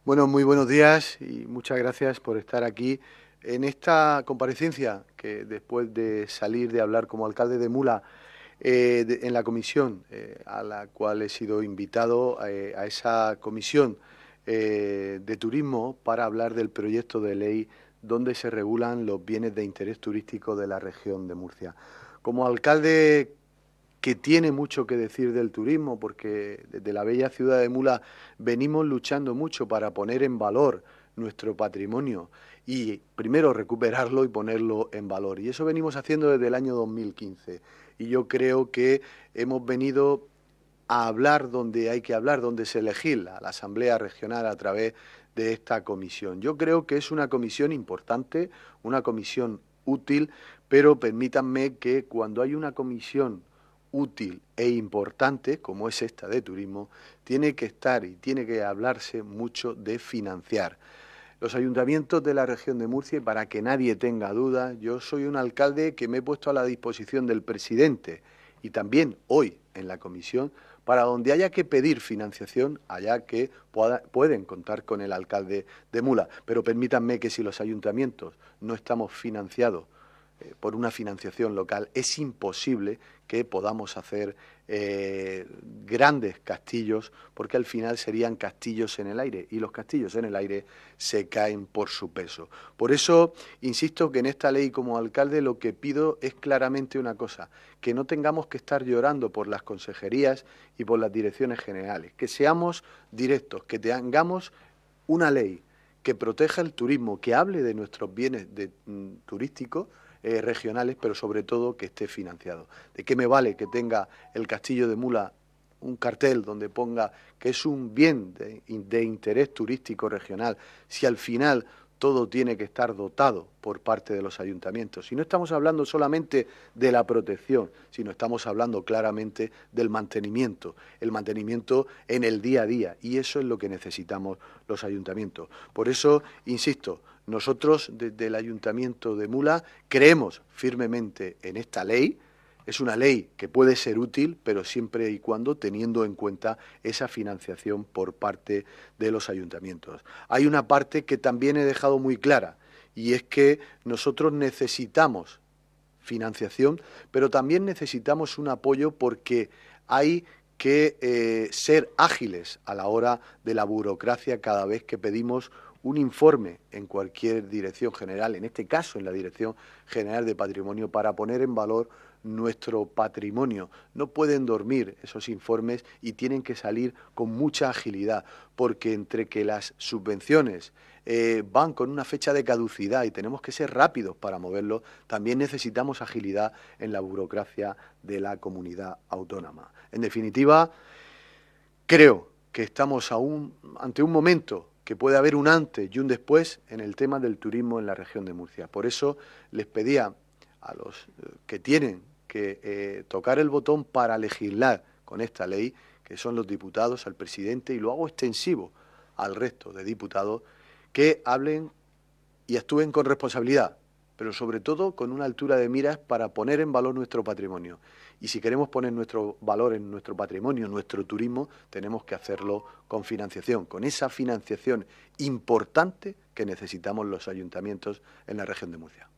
Bueno, muy buenos días y muchas gracias por estar aquí en esta comparecencia que después de salir de hablar como alcalde de Mula en la comisión a la cual he sido invitado a esa comisión de turismo para hablar del proyecto de ley donde se regulan los bienes de interés turístico de la región de Murcia. Como alcalde que tiene mucho que decir del turismo, porque desde la bella ciudad de Mula venimos luchando mucho para poner en valor nuestro patrimonio y primero recuperarlo y ponerlo en valor. Y eso venimos haciendo desde el año 2015. Y yo creo que hemos venido a hablar donde hay que hablar, donde se legisla, la Asamblea Regional a través de esta comisión. Yo creo que es una comisión importante, una comisión útil, pero permítanme que cuando hay una comisión útil e importante, como es esta de turismo, tiene que estar y tiene que hablarse mucho de financiar. Los ayuntamientos de la región de Murcia, y para que nadie tenga dudas, yo soy un alcalde que me he puesto a la disposición del presidente y también hoy en la comisión, para donde haya que pedir financiación, allá que pueden contar con el alcalde de Mula. Pero permítanme que si los ayuntamientos no estamos financiados por una financiación local, es imposible que podamos hacer grandes castillos, porque al final serían castillos en el aire, y los castillos en el aire se caen por su peso. Por eso, insisto que en esta ley como alcalde lo que pido es claramente una cosa, que no tengamos que estar llorando por las consejerías y por las direcciones generales, que seamos directos, que tengamos una ley que proteja el turismo, que hable de nuestros bienes turísticos regionales, pero sobre todo que esté financiado. ¿De qué me vale que tenga el Castillo de Mula un cartel donde ponga que es un bien de interés turístico regional si al final todo tiene que estar dotado por parte de los ayuntamientos? Y no estamos hablando solamente de la protección, sino estamos hablando claramente del mantenimiento, el mantenimiento en el día a día, y eso es lo que necesitamos los ayuntamientos. Por eso, insisto, nosotros desde el Ayuntamiento de Mula creemos firmemente en esta ley. Es una ley que puede ser útil, pero siempre y cuando teniendo en cuenta esa financiación por parte de los ayuntamientos. Hay una parte que también he dejado muy clara, y es que nosotros necesitamos financiación, pero también necesitamos un apoyo porque hay que ser ágiles a la hora de la burocracia cada vez que pedimos un informe en cualquier dirección general, en este caso en la Dirección General de Patrimonio, para poner en valor nuestro patrimonio. No pueden dormir esos informes y tienen que salir con mucha agilidad, porque entre que las subvenciones van con una fecha de caducidad y tenemos que ser rápidos para moverlo, también necesitamos agilidad en la burocracia de la comunidad autónoma. En definitiva, creo que estamos ante un momento que puede haber un antes y un después en el tema del turismo en la región de Murcia. Por eso les pedía a los que tienen que tocar el botón para legislar con esta ley, que son los diputados, al presidente, y lo hago extensivo al resto de diputados, que hablen y actúen con responsabilidad, pero sobre todo con una altura de miras para poner en valor nuestro patrimonio. Y si queremos poner nuestro valor en nuestro patrimonio, nuestro turismo, tenemos que hacerlo con financiación, con esa financiación importante que necesitamos los ayuntamientos en la región de Murcia.